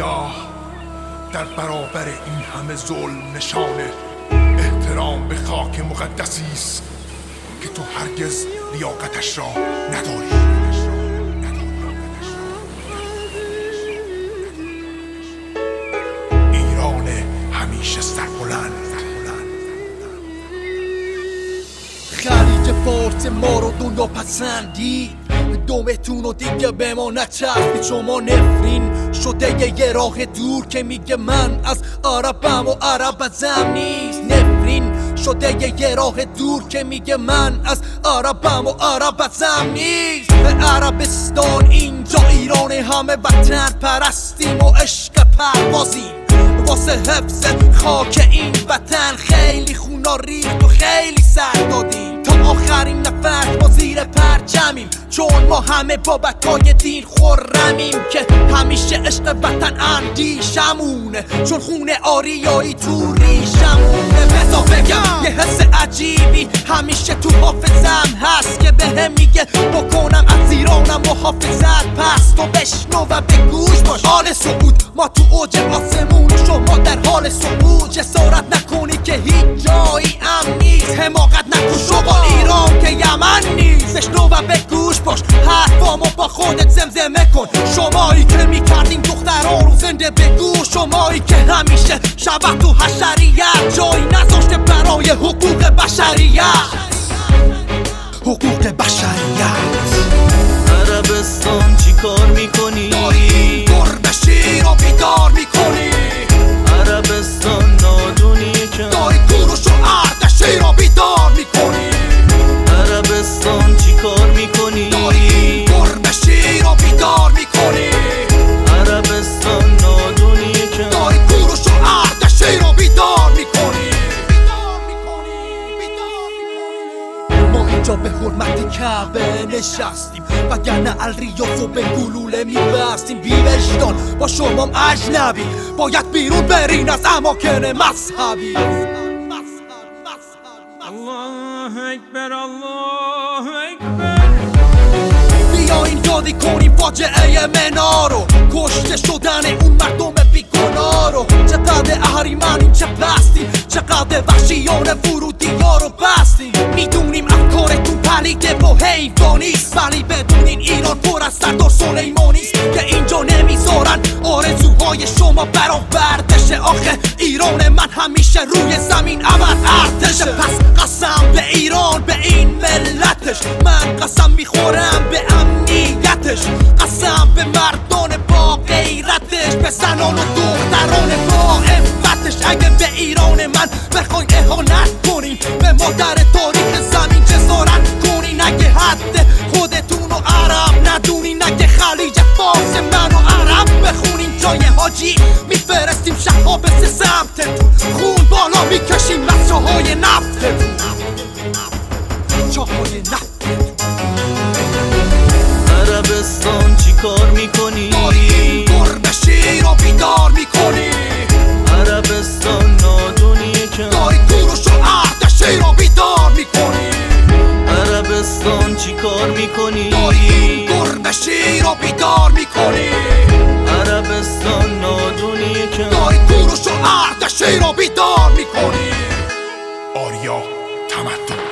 آریا در برابر این همه ظلم نشانه احترام به خاک مقدسی است که تو هرگز لیاقتش را نداری. ایران همیشه سربلند. خلیج فارس ما رو دنیا پسندی، دومتون رو دیگه به ما نچسبید. شما نفرین شده یه راه دور که میگه من از عربم و عرب ازم نیست. نفرین شده یه راه دور که میگه من از عربم و عرب ازم نیست. به عربستان اینجا ایران همه وطن پرستیم و عشق پروازیم. واسه حفظ خاک این وطن خیلی خونا ریخت و خیلی سر دادیم. تا آخرین نفس ما زیر پرچمیم، چون ما همه بابتای دین خرمیم که همیشه عشق وطن اندیشمونه، چون خونه آریایی تو ریشمونه. بذار بگم یه حس عجیبی همیشه تو حافظم هست که بهم میگه بکنم از ایرانم محافظت. پس تو بشنو و به گوش باش. آل سعود ما تو اوج آسمون، شما در حال سقوط. جسارت نکنی که هیچ جایی امن نیست، حماقت نکن شغل ایران که یمن نیست. بشنو و به گوش باش، حرفامو با خودت زمزمه کن. شمایی که میکردین دختران رو زنده بگو، شمایی که همیشه شبه تو حشریت جایی نذاشته برای حقوق بشریت. حقوق بشریت. عربستان چی کار میکنی؟ داری گربه شیر رو بیدار میکنی. عربستان نادونی که داری کوروش و اردشیر رو بیدار میکنی. عربستان چی کار میکنی؟ داری گربه شیر رو بیدار میکنی. عربستان نادونی که داری کوروش و اردشیر رو بیدار میکنی. ما اینجا به حرمت کعبه نشستیم، وگرنه الریاس رو به گلوله میبستیم. بی وجدان با شمام اجنبی باید بیرون برین از اماکن مذهبی. الله اکبر الله اکبر. بیاین یادی کنیم فاجعه منا رو، کشته شدن اون مردم بیگناه رو. چقدر اهریمنیم چه پستیم، چقدر وحشیان ورودی ها رو بستیم. میدونیم افکارتون پلید و حیوانیست، ولی بدونین ایران پر از سردار سلیمانیست که اینجا نمیذارن آرزوهای شما برآورده بشه. آخه ایران من همیشه روی زمین ابد ارتشه. پس قسم به ایران به این ملتش، من قسم میخورم به امنیتش. قسم به مردان با غیرتش، به زنان و دختران با عفتش. اگه به ایران من بخواین اهانت کنین، به مادر تاریخ زمین جسارت کنین. اگه حد خودتون رو عرب ندونین، اگه خلیج فارس منو عرب بخونین، جای حاجی میفرستیم شهاب سه سمتتون، خون بالا میکشیم از جاهای نفتتون. جاهای نفتتون. عربستان چی کار میکنی؟ داری گربه شیر رو بیدار میکنی. عربستان نادونی که داری کوروش و اردشیر رو بیدار میکنی. عربستان چی کار میکنی؟ داری گربه شیر رو بیدار میکنی. عربستان نادونی که داری کوروش و اردشیر رو بیدار میکنی. آریا تمدن.